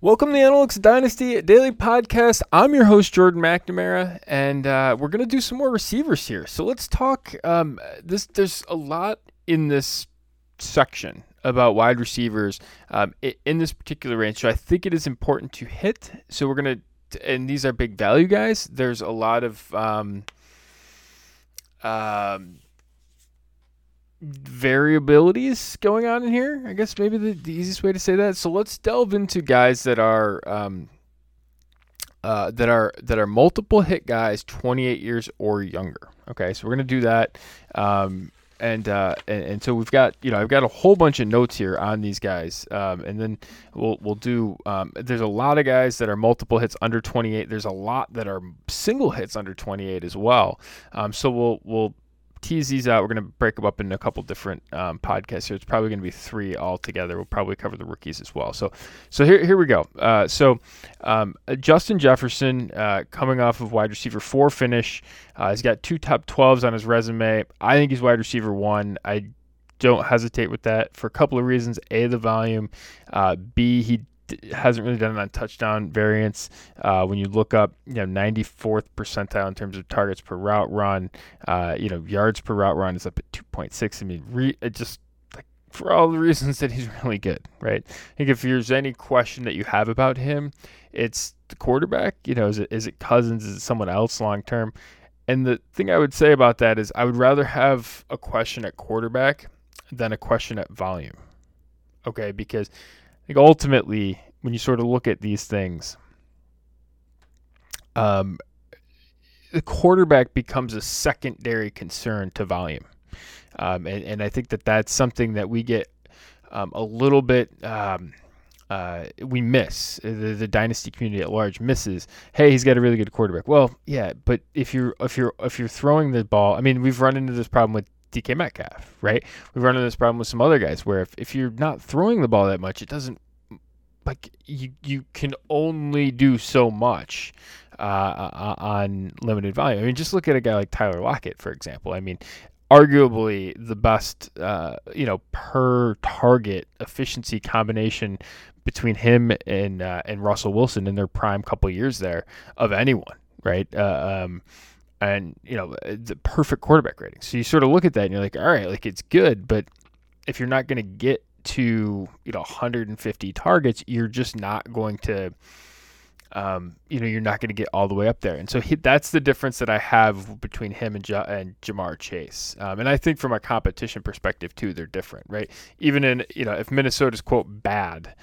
Welcome to the Analytics Dynasty Daily Podcast. I'm your host, Jordan McNamara, and we're going to do some more receivers here. So let's talk. There's a lot in this section about wide receivers in this particular range. So I think it is important to hit. So we're going to, and these are big value guys. There's a lot of variabilities going on in here. I guess maybe the easiest way to say that. So let's delve into guys that are multiple hit guys, 28 years or younger. Okay, so we're gonna do that. And so we've got, I've got a whole bunch of notes here on these guys, and then we'll do. There's a lot of guys that are multiple hits under 28. There's a lot that are single hits under 28 as well. So we'll tease these out. We're going to break them up into a couple different podcasts here. It's probably going to be 3 all together. We'll probably cover the rookies as well. So here we go. Justin Jefferson, coming off of wide receiver 4 finish. He's got 2 top 12s on his resume. I think he's wide receiver 1. I don't hesitate with that for a couple of reasons. A, the volume. B, he hasn't really done it on touchdown variance. When you look up, 94th percentile in terms of targets per route run, yards per route run is up at 2.6. I mean, just like for all the reasons that he's really good, right? I think if there's any question that you have about him, it's the quarterback. Is it Cousins? Is it someone else long term? And the thing I would say about that is I would rather have a question at quarterback than a question at volume. Okay, because I think ultimately, when you sort of look at these things, the quarterback becomes a secondary concern to volume. And I think that's something that we get a little bit, we miss. The dynasty community at large misses. Hey, he's got a really good quarterback. Well, yeah, but if you're throwing the ball, I mean, we've run into this problem with DK Metcalf, right? We've run into this problem with some other guys where if you're not throwing the ball that much, it doesn't, like, you can only do so much on limited volume. I mean, just look at a guy like Tyler Lockett, for example. I mean, arguably the best, per target efficiency combination between him and Russell Wilson in their prime couple years there of anyone, right? And, the perfect quarterback rating. So you sort of look at that and you're like, all right, like, it's good, but if you're not going to get to, 150 targets, you're just not going to, you're not going to get all the way up there. And so that's the difference that I have between him and Ja'Marr Chase. And I think from a competition perspective too, they're different, right? Even in, if Minnesota's quote bad,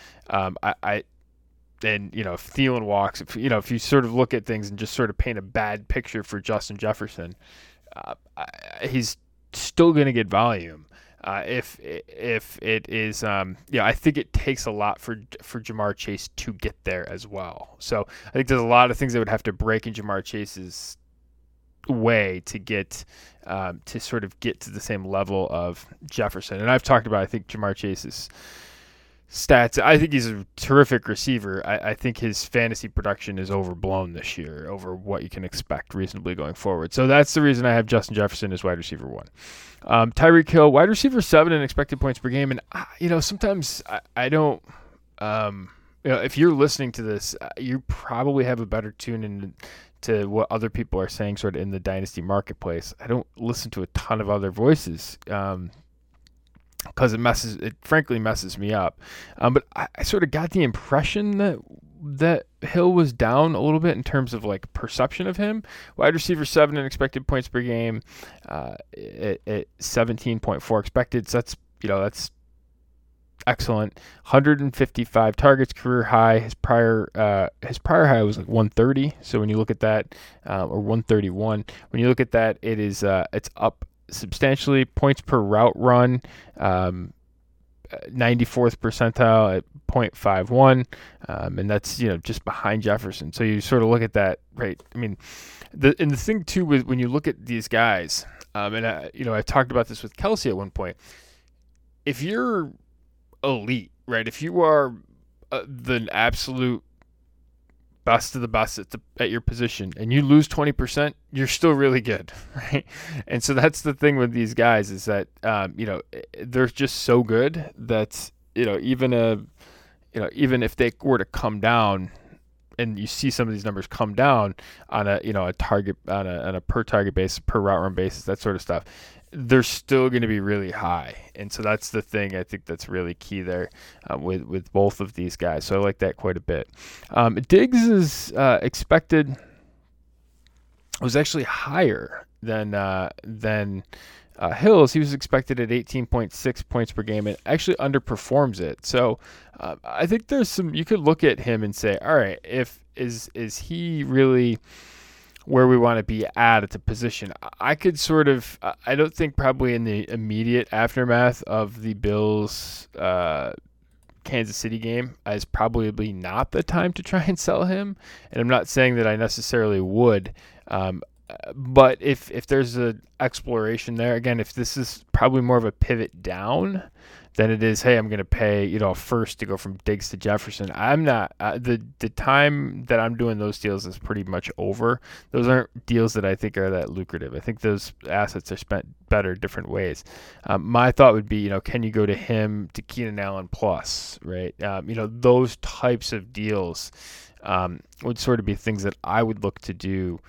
and if Thielen walks, if you sort of look at things and just sort of paint a bad picture for Justin Jefferson, he's still going to get volume. If it is, I think it takes a lot for Ja'Marr Chase to get there as well. So I think there's a lot of things that would have to break in Ja'Marr Chase's way to get to sort of get to the same level of Jefferson. And I've talked about, I think, Ja'Marr Chase's stats. I think he's a terrific receiver. I think his fantasy production is overblown this year over what you can expect reasonably going forward. So that's the reason I have Justin Jefferson as wide receiver 1. Tyreek Hill, wide receiver 7 in expected points per game. And, sometimes I don't, if you're listening to this, you probably have a better tune in to what other people are saying sort of in the dynasty marketplace. I don't listen to a ton of other voices, because it frankly messes me up. But I sort of got the impression that Hill was down a little bit in terms of like perception of him. Wide receiver 7 in expected points per game, at 17.4 expected. So that's excellent. 155 targets, career high. His prior high was like 130. So when you look at that, or 131, when you look at that, it is it's up substantially. Points per route run, 94th percentile at 0.51, and that's just behind Jefferson. So you sort of look at that, right? I mean, the thing too with when you look at these guys, and I talked about this with Kelsey at one point. If you're elite, right? If you are the absolute best of the best at your position and you lose 20%, you're still really good, right? And so that's the thing with these guys is that, they're just so good that, even even if they were to come down, and you see some of these numbers come down on a target on a per target basis, per route run basis, that sort of stuff, they're still going to be really high. And so that's the thing I think that's really key there with both of these guys. So I like that quite a bit. Diggs is expected was actually higher than Hills. He was expected at 18.6 points per game and actually underperforms it. So I think there's some, you could look at him and say, all right, is he really where we want to be at the position? I could sort of, I don't think probably in the immediate aftermath of the Bills Kansas City game is probably not the time to try and sell him. And I'm not saying that I necessarily would. But if there's an exploration there, again, if this is probably more of a pivot down than it is, hey, I'm going to pay, a first to go from Diggs to Jefferson. I'm not, the time that I'm doing those deals is pretty much over. Those aren't deals that I think are that lucrative. I think those assets are spent better different ways. My thought would be, can you go to him, to Keenan Allen plus, right? Those types of deals would sort of be things that I would look to do.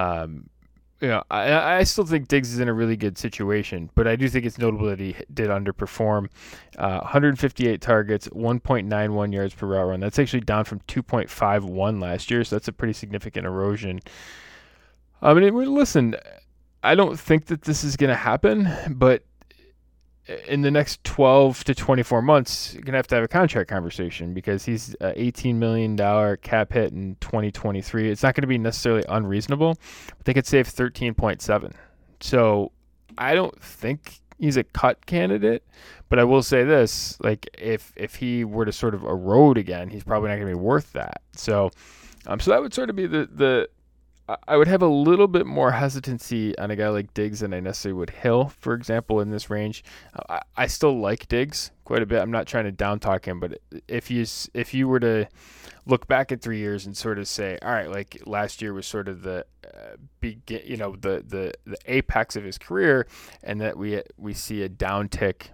I still think Diggs is in a really good situation, but I do think it's notable that he did underperform. 158 targets, 1.91 yards per route run. That's actually down from 2.51 last year, so that's a pretty significant erosion. Listen, I don't think that this is going to happen, but in the next 12 to 24 months, you're going to have a contract conversation because he's an $18 million cap hit in 2023. It's not going to be necessarily unreasonable, but they could save 13.7. So I don't think he's a cut candidate, but I will say this, like if he were to sort of erode again, he's probably not going to be worth that. So that would sort of be I would have a little bit more hesitancy on a guy like Diggs than I necessarily would Hill, for example, in this range. I still like Diggs quite a bit. I'm not trying to down talk him, but if you were to look back at 3 years and sort of say, all right, like last year was sort of the the apex of his career, and that we see a downtick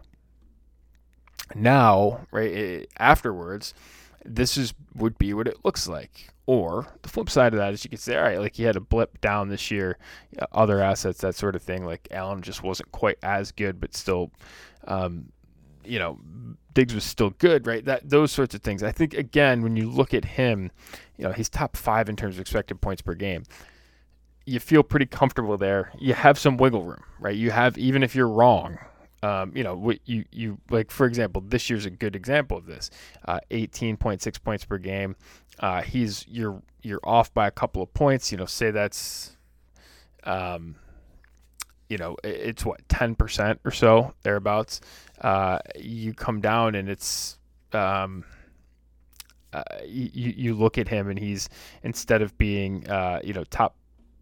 now, right afterwards. This would be what it looks like. Or the flip side of that is you could say, all right, like he had a blip down this year, other assets, that sort of thing. Like Allen just wasn't quite as good, but still, Diggs was still good, right? Those sorts of things. I think, again, when you look at him, he's top 5 in terms of expected points per game. You feel pretty comfortable there. You have some wiggle room, right? You have, even if you're wrong, you like, for example, this year's a good example of this. 18.6 points per game. You're off by a couple of points. Say that's, it's what, 10% or so thereabouts. You come down and it's, you look at him and he's, instead of being, top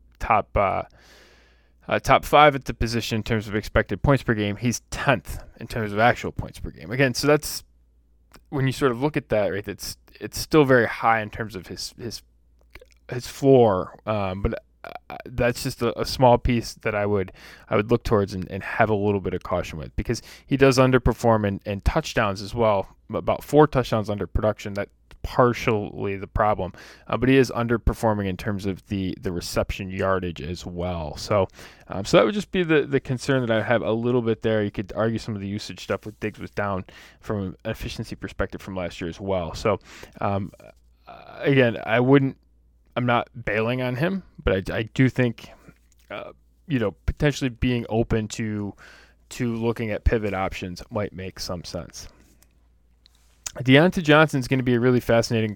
5 at the position in terms of expected points per game, he's 10th in terms of actual points per game. Again, so that's when you sort of look at that, right? It's still very high in terms of his floor, but that's just a small piece that I would look towards and have a little bit of caution with, because he does underperform in touchdowns as well. About 4 touchdowns under production. That partially the problem, but he is underperforming in terms of the reception yardage as well. So that would just be the concern that I have a little bit there. You could argue some of the usage stuff with Diggs was down from an efficiency perspective from last year as well. So again, I'm not bailing on him, but I do think potentially being open to looking at pivot options might make some sense. Deontay Johnson is going to be a really fascinating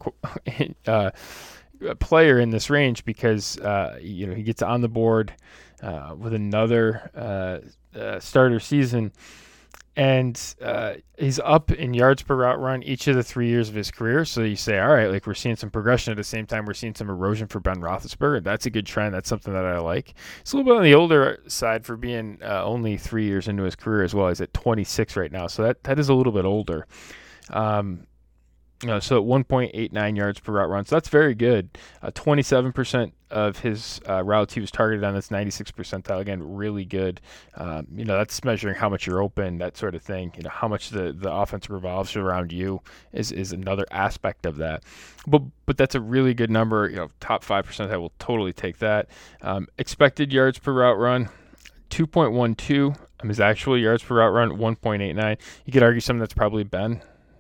player in this range because he gets on the board with another starter season, and he's up in yards per route run each of the 3 years of his career. So you say, all right, like we're seeing some progression at the same time we're seeing some erosion for Ben Roethlisberger. That's a good trend. That's something that I like. It's a little bit on the older side for being only 3 years into his career as well. He's at 26 right now, so that is a little bit older. So at 1.89 yards per route run. So that's very good. 27% of his routes he was targeted on. That's 96th percentile. Again, really good. That's measuring how much you're open, that sort of thing. How much the offense revolves around you is another aspect of that. But that's a really good number. Top 5%, I will totally take that. Expected yards per route run, 2.12. His actual yards per route run, 1.89. You could argue some of that's probably Ben.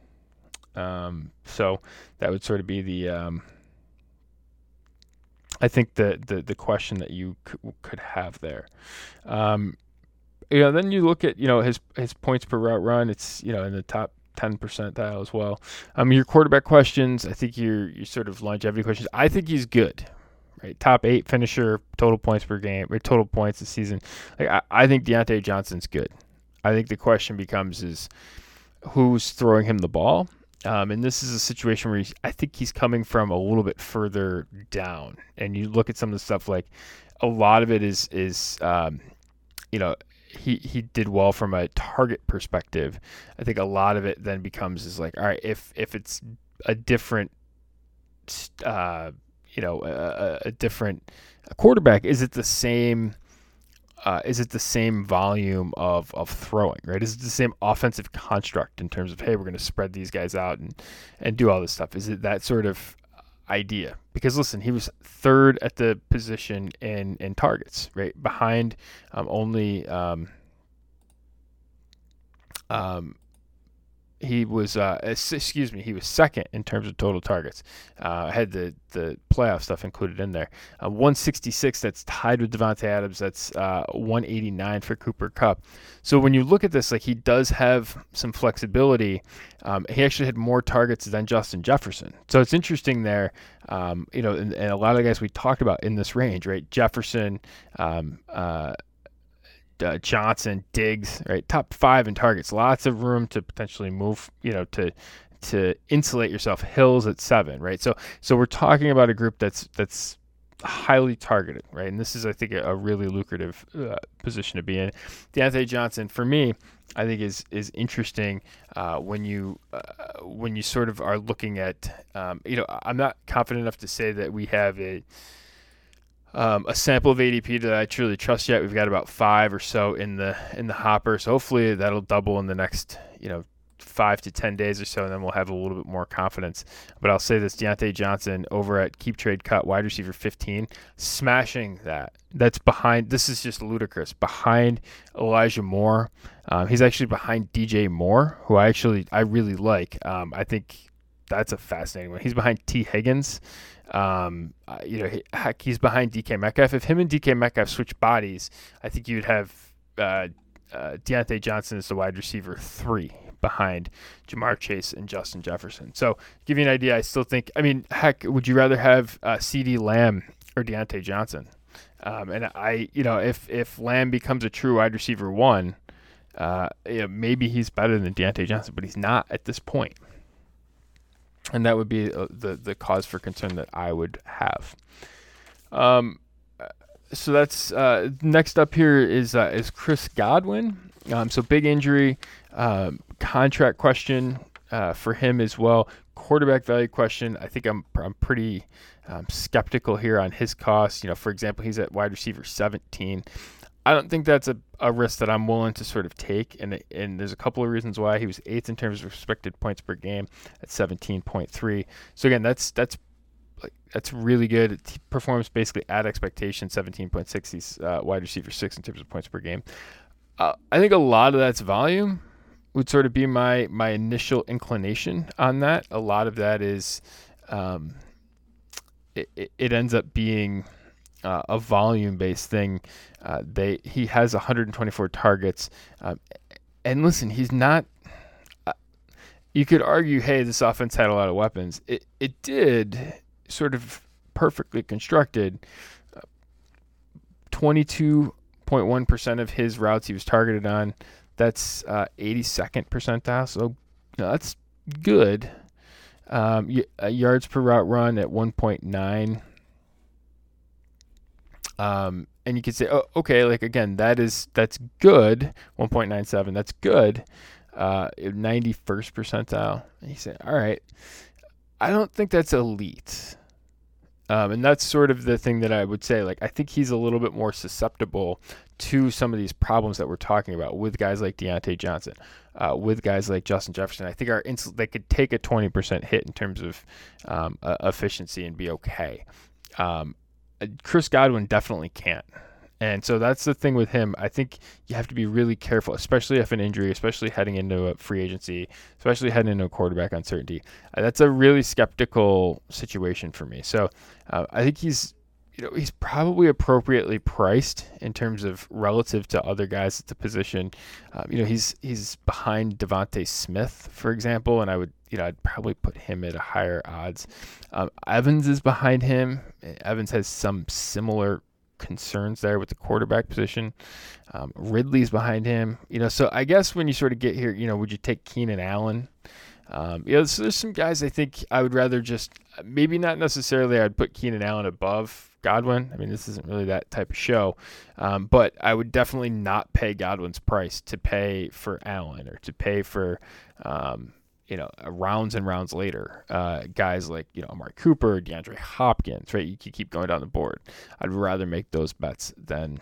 So that would sort of be the I think the question that you could have there. Then you look at his points per route run. It's in the top 10 percentile as well. Your quarterback questions. I think your sort of longevity questions. I think he's good. Right, top 8 finisher, total points per game, or total points this season. I think Diontae Johnson's good. I think the question becomes is who's throwing him the ball. And this is a situation where I think he's coming from a little bit further down. And you look at some of the stuff, like a lot of it is he did well from a target perspective. I think a lot of it then becomes is like, all right, if it's a different a different quarterback, is it the same? Is it the same volume of throwing, right? Is it the same offensive construct in terms of, hey, we're going to spread these guys out and do all this stuff? Is it that sort of idea? Because listen, he was third at the position in targets, right? Behind only he was he was second in terms of total targets. I had the playoff stuff included in there. 166, that's tied with Davante Adams. That's 189 for Cooper Kupp. So when you look at this, like, he does have some flexibility. He actually had more targets than Justin Jefferson. So it's interesting there. And a lot of the guys we talked about in this range, right? Jefferson, Johnson, Diggs, right? Top 5 in targets. Lots of room to potentially move, to insulate yourself. Hills at 7, right? So we're talking about a group that's highly targeted, right? And this is, I think, a really lucrative position to be in. Diontae Johnson, for me, I think is interesting when you sort of are looking at, I'm not confident enough to say that we have a sample of ADP that I truly trust yet. We've got about 5 or so in the hopper, so hopefully that'll double in the next 5 to 10 days or so, and then we'll have a little bit more confidence. But I'll say this: Diontae Johnson over at Keep Trade Cut, wide receiver 15, smashing that. That's behind. This is just ludicrous. Behind Elijah Moore, he's actually behind DJ Moore, who I really like. I think that's a fascinating one. He's behind T. Higgins. He's behind DK Metcalf. If him and DK Metcalf switch bodies, I think you'd have Diontae Johnson as the wide receiver 3 behind Jamar Chase and Justin Jefferson. So, to give you an idea, I still think, would you rather have CeeDee Lamb or Diontae Johnson? If Lamb becomes a true wide receiver 1, maybe he's better than Diontae Johnson, but he's not at this point. And that would be the cause for concern that I would have. So that's next up here is Chris Godwin. So big injury, contract question for him as well. Quarterback value question. I think I'm pretty skeptical here on his cost. For example, he's at wide receiver 17. I don't think that's a risk that I'm willing to sort of take, and there's a couple of reasons why. He was 8th in terms of expected points per game at 17.3. So again, that's really good. He performs basically at expectation, 17.6. He's wide receiver 6 in terms of points per game. I think a lot of that's volume would sort of be my initial inclination on that. A lot of that is it ends up being a volume-based thing. He has 124 targets, and listen, he's not. You could argue, hey, this offense had a lot of weapons. It did, sort of perfectly constructed. 22.1% of his routes he was targeted on. That's 82nd percentile, so that's good. Yards per route run at 1.9. And you could say, oh, okay, like, again, that's good. 1.97, that's good. 91st percentile. And you say, all right, I don't think that's elite. And that's sort of the thing that I would say. Like, I think he's a little bit more susceptible to some of these problems that we're talking about with guys like Deontay Johnson, with guys like Justin Jefferson. I think they could take a 20% hit in terms of efficiency and be okay. Chris Godwin definitely can't. And so that's the thing with him. I think you have to be really careful, especially if an injury, especially heading into a free agency, especially heading into a quarterback uncertainty. That's a really skeptical situation for me. So I think he's probably appropriately priced in terms of relative to other guys at the position. He's behind Devontae Smith, for example, and I'd probably put him at a higher odds. Evans is behind him. Evans has some similar concerns there with the quarterback position. Ridley's behind him. So I guess when you sort of get here, would you take Keenan Allen? So there's some guys I think I would rather just, maybe not necessarily I'd put Keenan Allen above Godwin. I mean, this isn't really that type of show. But I would definitely not pay Godwin's price to pay for Allen or to pay for, rounds and rounds later, guys like, Amari Cooper, DeAndre Hopkins, right? You can keep going down the board. I'd rather make those bets than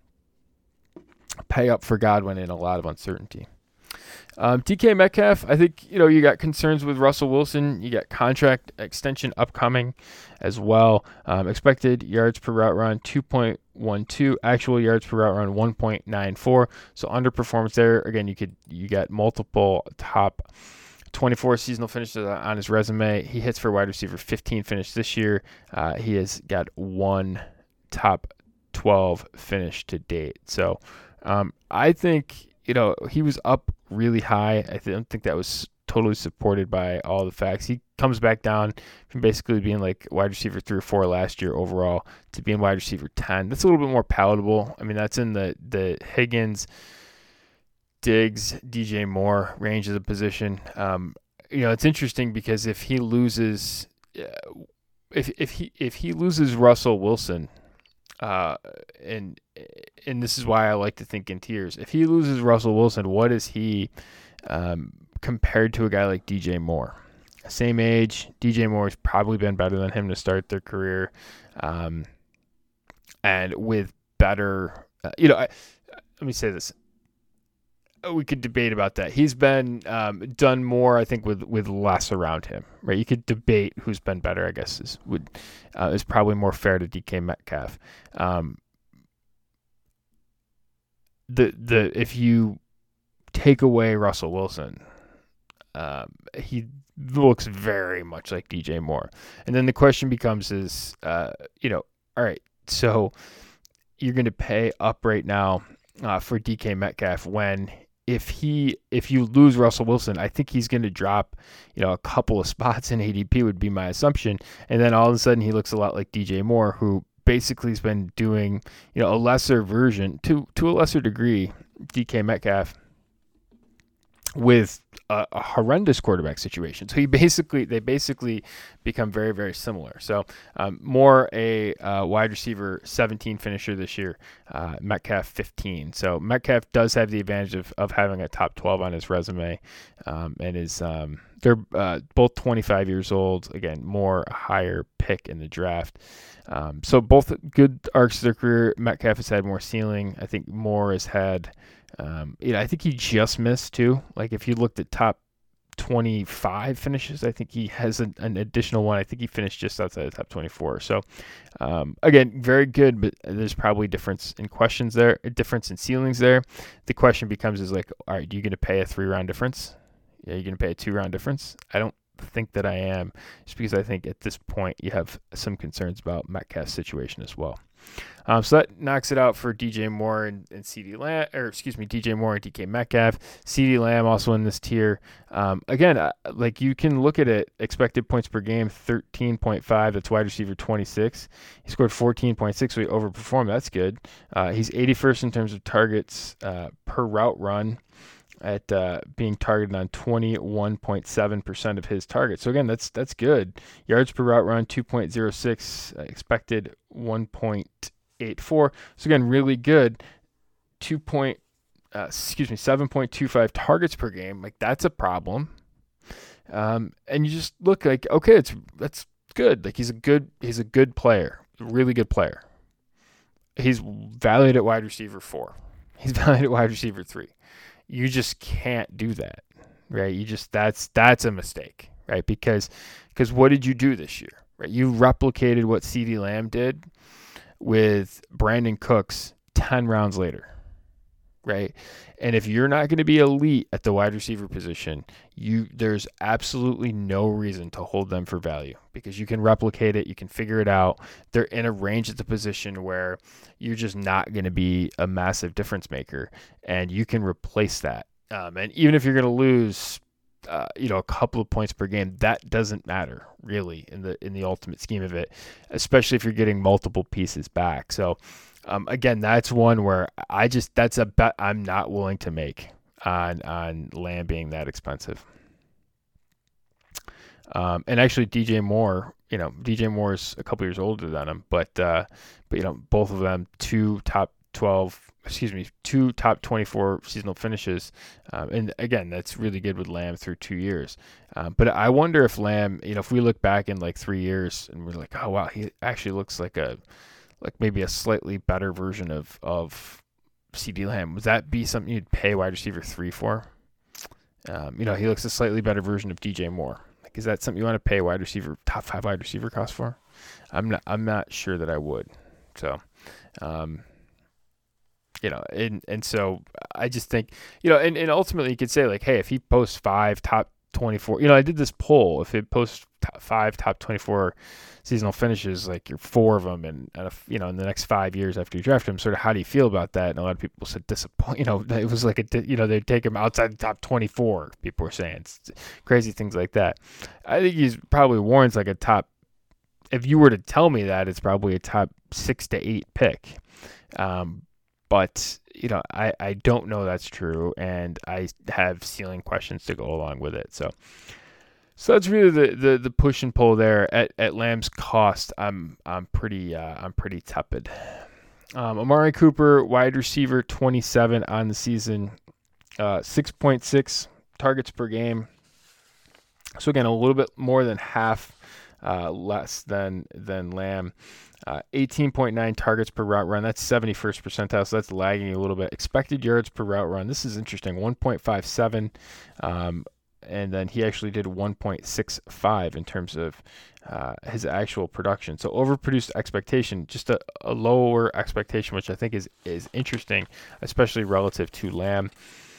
pay up for Godwin in a lot of uncertainty. DK Metcalf, I think, you got concerns with Russell Wilson. You got contract extension upcoming as well. Expected yards per route run, 2.12. Actual yards per route run, 1.94. So underperformance there. Again, you got multiple top 24 seasonal finishes on his resume. He hits for wide receiver 15 finish this year. He has got one top 12 finish to date. So I think, he was up really high. I don't think that was totally supported by all the facts. He comes back down from basically being like wide receiver 3 or 4 last year overall to being wide receiver 10. That's a little bit more palatable. I mean, that's in the Higgins, Diggs, DJ Moore range of the position. It's interesting because if he loses, if he loses Russell Wilson, and this is why I like to think in tiers. If he loses Russell Wilson, what is he compared to a guy like DJ Moore? Same age. DJ Moore has probably been better than him to start their career, and with better. Let me say this. We could debate about that. He's been done more, I think, with less around him, right? You could debate who's been better. I guess is probably more fair to DK Metcalf. If you take away Russell Wilson, he looks very much like DJ Moore, and then the question becomes all right, so you're going to pay up right now for DK Metcalf when. If you lose Russell Wilson, I think he's going to drop, a couple of spots in ADP would be my assumption. And then all of a sudden he looks a lot like DJ Moore, who basically has been doing, a lesser version to a lesser degree, DK Metcalf with a horrendous quarterback situation. So they basically become very, very similar. So more a wide receiver 17 finisher this year, Metcalf 15. So Metcalf does have the advantage of having a top 12 on his resume, and is they're both 25 years old. Again, more a higher pick in the draft. So both good arcs of their career. Metcalf has had more ceiling. I think Moore has had. I think he just missed too. Like if you looked at top 25 finishes, I think he has an additional one. I think he finished just outside the top 24. So again, very good, but there's probably difference in questions there, a difference in ceilings there. The question becomes is like, all right, are you going to pay a 3-round difference? Yeah, you're going to pay a 2-round difference? I don't think that I am, just because I think at this point you have some concerns about Metcalf's situation as well. So that knocks it out for DJ Moore and CeeDee Lamb, DJ Moore and DK Metcalf. CeeDee Lamb also in this tier. Again, like you can look at it, expected points per game, 13.5. That's wide receiver 26. He scored 14.6, so he overperformed. That's good. He's 81st in terms of targets per route run, at being targeted on 21.7% of his targets. So again, that's good. Yards per route run, 2.06, expected 1.84. So again, really good. 7.25 targets per game. Like that's a problem. And you just look like, okay, that's good. Like he's a good player, really good player. He's valued at wide receiver 4. He's valued at wide receiver 3. You just can't do that, right? You just that's a mistake, right? Because what did you do this year? Right? You replicated what CeeDee Lamb did with Brandon Cooks 10 rounds later, right? And if you're not going to be elite at the wide receiver position, there's absolutely no reason to hold them for value because you can replicate it, you can figure it out. They're in a range at the position where you're just not going to be a massive difference maker, and you can replace that. And even if you're going to lose, a couple of points per game, that doesn't matter really in the ultimate scheme of it, especially if you're getting multiple pieces back. So. Again, that's one where that's a bet I'm not willing to make on Lamb being that expensive. And actually, DJ Moore is a couple years older than him, but both of them two top 24 seasonal finishes, and again, that's really good with Lamb through 2 years. But I wonder if Lamb, if we look back in like 3 years and we're like, oh wow, he actually looks like maybe a slightly better version of CeeDee Lamb. Would that be something you'd pay wide receiver 3 for? He looks a slightly better version of DJ Moore. Like, is that something you want to pay top 5 wide receiver cost for? I'm not sure that I would. So, and so I just think, and ultimately you could say like, hey, if he posts 5 top 24, I did this poll. If it posts 5 top 24 seasonal finishes, like you're 4 of them, and in the next 5 years after you draft him, sort of how do you feel about that? And a lot of people said disappoint. It was like they'd take him outside the top 24. People were saying crazy things like that. I think he's probably warrants like a top. If you were to tell me that, it's probably a top 6 to 8 pick. But I don't know that's true, and I have ceiling questions to go along with it. So that's really the push and pull there at Lamb's cost. I'm pretty tepid. Amari Cooper, wide receiver, 27 on the season, 6.6 targets per game. So again, a little bit more than half less than Lamb. 18.9 targets per route run. That's 71st percentile, so that's lagging a little bit. Expected yards per route run. This is interesting. 1.57. And then he actually did 1.65 in terms of his actual production. So overproduced expectation, just a lower expectation, which I think is interesting, especially relative to Lamb.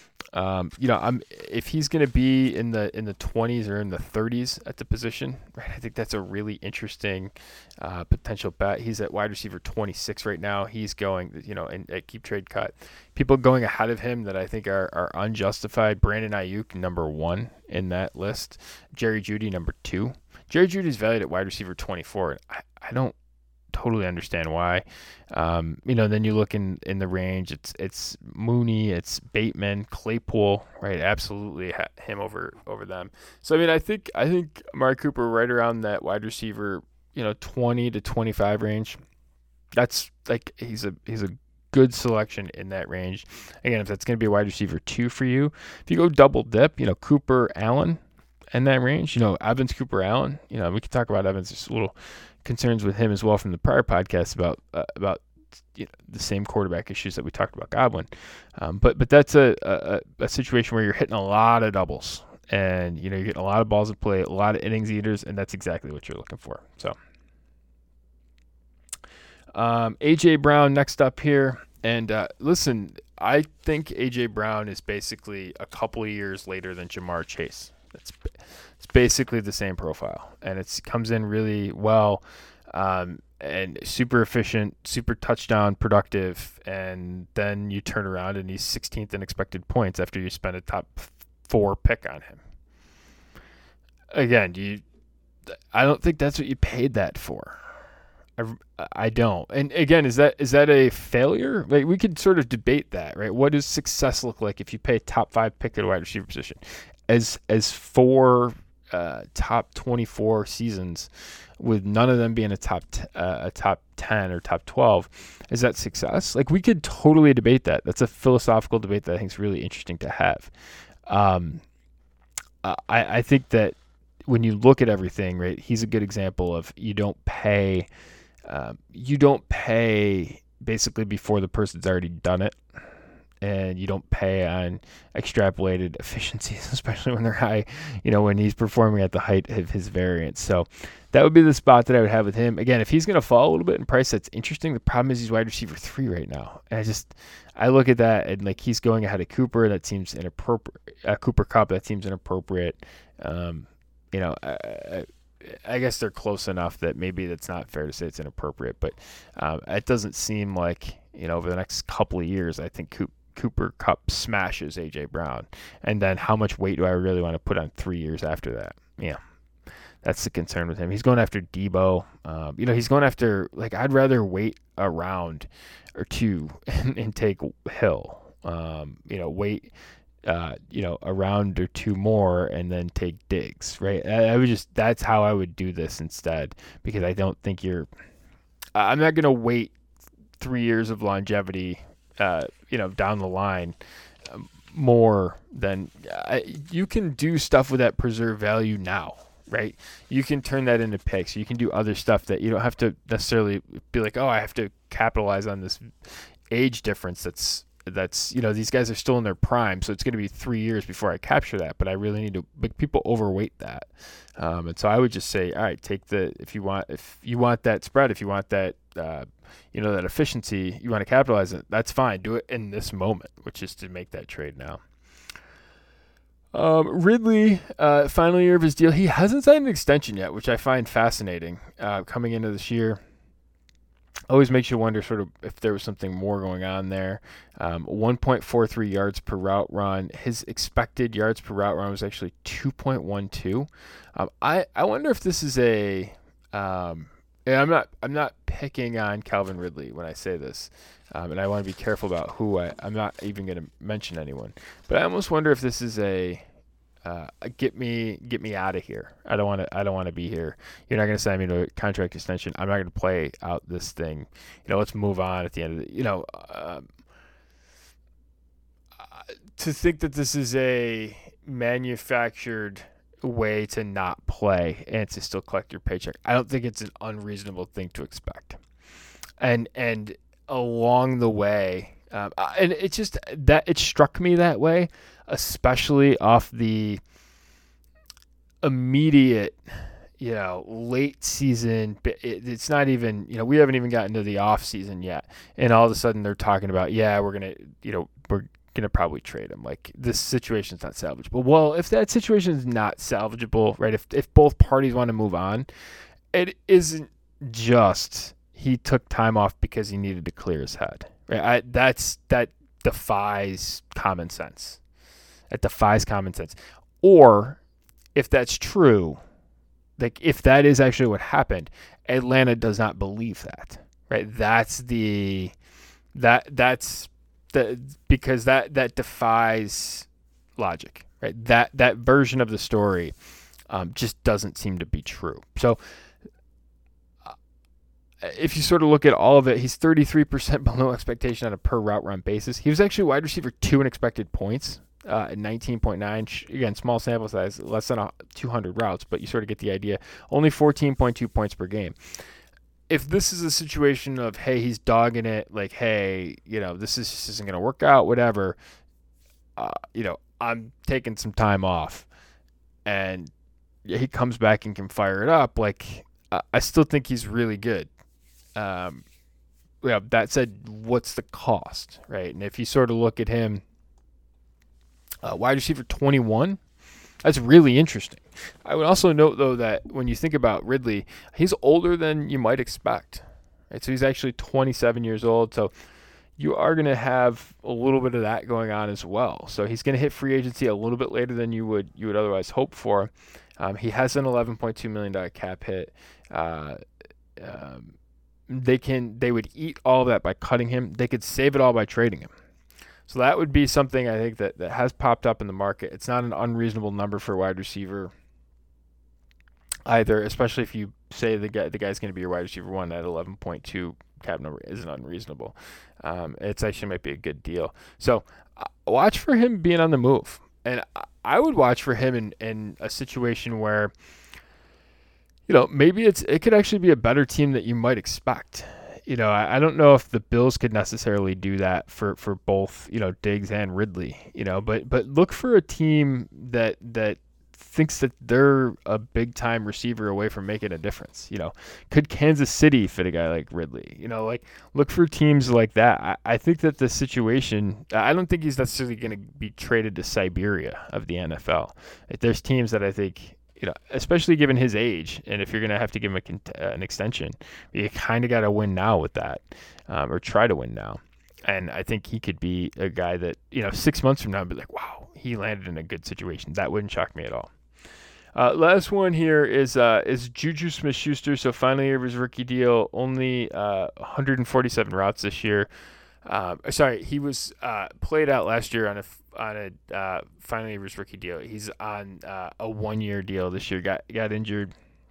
If he's going to be in the 20s or in the 30s at the position, right? I think that's a really interesting potential bet. He's at wide receiver 26 right now. He's going, at keep trade cut. People going ahead of him that I think are unjustified. Brandon Ayuk, number 1 in that list. Jerry Jeudy, number 2. Jerry Jeudy's valued at wide receiver 24. I don't totally understand why. Then you look in the range, it's Mooney, it's Bateman, Claypool, right? Absolutely him over them. So I think Amari Cooper right around that wide receiver, 20 to 25 range. That's like he's a good selection in that range. Again, if that's going to be a wide receiver 2 for you, if you go double dip, Cooper, Allen in that range, Evans, Cooper, Allen, we can talk about Evans. There's a little concerns with him as well from the prior podcast about the same quarterback issues that we talked about Godwin. But that's a situation where you're hitting a lot of doubles and, you're getting a lot of balls in play, a lot of innings eaters, and that's exactly what you're looking for. So, A.J. Brown next up here. And listen, I think A.J. Brown is basically a couple of years later than Jamar Chase. It's basically the same profile, and it comes in really well, and super efficient, super touchdown productive, and then you turn around and he's 16th in expected points after you spend a top 4 pick on him. Again, I don't think that's what you paid that for. I don't. And again, is that a failure? Like, we could sort of debate that, right? What does success look like if you pay top 5 pick at a wide receiver position? As 4 top 24 seasons, with none of them being a top 10 or top 12, is that success? Like, we could totally debate that. That's a philosophical debate that I think is really interesting to have. I think that when you look at everything, right, he's a good example of you don't pay basically before the person's already done it, and you don't pay on extrapolated efficiencies, especially when they're high, when he's performing at the height of his variance. So that would be the spot that I would have with him. Again, if he's going to fall a little bit in price, that's interesting. The problem is he's wide receiver 3 right now. And I look at that and like he's going ahead of Cooper. That seems inappropriate. Cooper Kupp, that seems inappropriate. I guess they're close enough that maybe that's not fair to say it's inappropriate, but it doesn't seem like, over the next couple of years, I think Cooper Kupp smashes A.J. Brown. And then how much weight do I really want to put on 3 years after that? Yeah, that's the concern with him. He's going after Debo. He's going after, like, I'd rather wait a round or two and take Hill. Wait a round or two more and then take Diggs, right? That's how I would do this instead, because I don't think I'm not going to wait 3 years of longevity, down the line, more than, you can do stuff with that preserve value now, right? You can turn that into picks. You can do other stuff that you don't have to necessarily be like, oh, I have to capitalize on this age difference that's these guys are still in their prime, so it's going to be 3 years before I capture that, but I really need to, like, people overweight that. And so I would just say, all right, if you want that spread, if you want that, that efficiency, you want to capitalize it, that's fine. Do it in this moment, which is to make that trade now. Ridley, final year of his deal. He hasn't signed an extension yet, which I find fascinating, coming into this year. Always makes you wonder sort of if there was something more going on there. 1.43 yards per route run. His expected yards per route run was actually 2.12. I wonder if this is a I'm not picking on Calvin Ridley when I say this, and I want to be careful about who I'm not even going to mention anyone. But I almost wonder if this is a get me out of here. I don't want to be here. You're not going to sign me to a contract extension. I'm not going to play out this thing. Let's move on at the end of the, to think that this is a manufactured way to not play and to still collect your paycheck, I don't think it's an unreasonable thing to expect. And along the way, and it just that it struck me that way, especially off the immediate, late season. It's not even, we haven't even gotten to the off season yet, and all of a sudden they're talking about, we're gonna probably trade him. Like, this situation's not salvageable. Well, if that situation is not salvageable, right? If both parties want to move on, it isn't just he took time off because he needed to clear his head. Right? That defies common sense. It defies common sense. Or if that's true, like if that is actually what happened, Atlanta does not believe that. Right? Because that defies logic. Right? That version of the story just doesn't seem to be true. So if you sort of look at all of it, he's 33% below expectation on a per route run basis. He was actually wide receiver 2 in expected points at 19.9. Again, small sample size, less than 200 routes, but you sort of get the idea. Only 14.2 points per game. If this is a situation of, hey, he's dogging it, like, hey, this isn't going to work out, whatever, I'm taking some time off, and he comes back and can fire it up, like, I still think he's really good. That said, what's the cost, right? And if you sort of look at him, wide receiver 21, that's really interesting. I would also note, though, that when you think about Ridley, he's older than you might expect. Right? So he's actually 27 years old. So you are going to have a little bit of that going on as well. So he's going to hit free agency a little bit later than you would otherwise hope for. He has an $11.2 million cap hit. They would eat all of that by cutting him. They could save it all by trading him. So that would be something I think that has popped up in the market. It's not an unreasonable number for a wide receiver either, especially if you say the guy's going to be your wide receiver 1. That 11.2 cap number isn't unreasonable. It's actually might be a good deal. So watch for him being on the move. And I would watch for him in a situation where, maybe it could actually be a better team that you might expect. I don't know if the Bills could necessarily do that for both, Diggs and Ridley, but look for a team that thinks that they're a big time receiver away from making a difference. Could Kansas City fit a guy like Ridley? Look for teams like that. I think that the situation, I don't think he's necessarily going to be traded to Siberia of the NFL. There's teams that I think, especially given his age, and if you're going to have to give him an extension, you kind of got to win now with that, or try to win now. And I think he could be a guy that, 6 months from now, be like, wow, he landed in a good situation. That wouldn't shock me at all. Last one here is Juju Smith-Schuster. So finally, of his rookie deal, only 147 routes this year. He was played out last year on a finally of his rookie deal. He's on a 1-year deal this year. Got injured.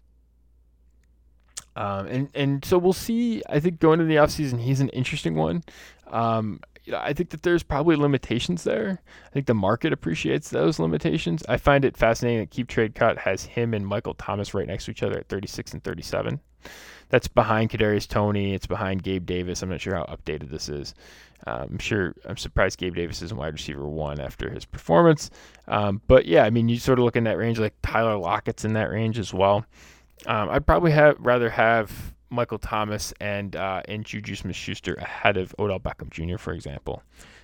And so we'll see. I think going into the offseason, he's an interesting one. I think that there's probably limitations there. I think the market appreciates those limitations. I find it fascinating that Keep Trade Cut has him and Michael Thomas right next to each other at 36 and 37. That's behind Kadarius Toney. It's behind Gabe Davis. I'm not sure how updated this is. I'm surprised Gabe Davis isn't wide receiver 1 after his performance. But yeah, I mean, you sort of look in that range, like Tyler Lockett's in that range as well. I'd probably rather have Michael Thomas and Juju Smith-Schuster ahead of Odell Beckham Jr., for example.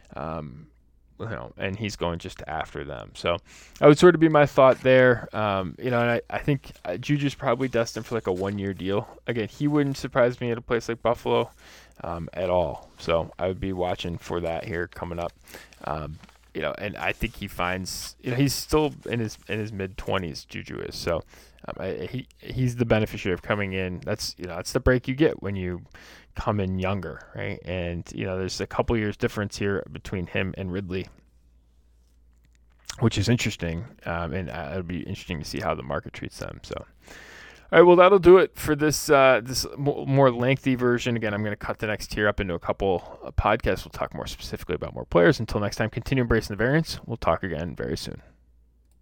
And he's going just after them. So that would sort of be my thought there. And I think Juju's probably destined for like a 1-year deal. Again, he wouldn't surprise me at a place like Buffalo at all. So I would be watching for that here coming up. And I think he finds, he's still in his mid-20s, Juju is. So he's the beneficiary of coming in. That's the break you get when you come in younger, right? And there's a couple years difference here between him and Ridley, which is interesting. And it'll be interesting to see how the market treats them. So, all right, well, that'll do it for this more lengthy version. Again, I'm going to cut the next tier up into a couple podcasts. We'll talk more specifically about more players. Until next time, continue embracing the variance. We'll talk again very soon.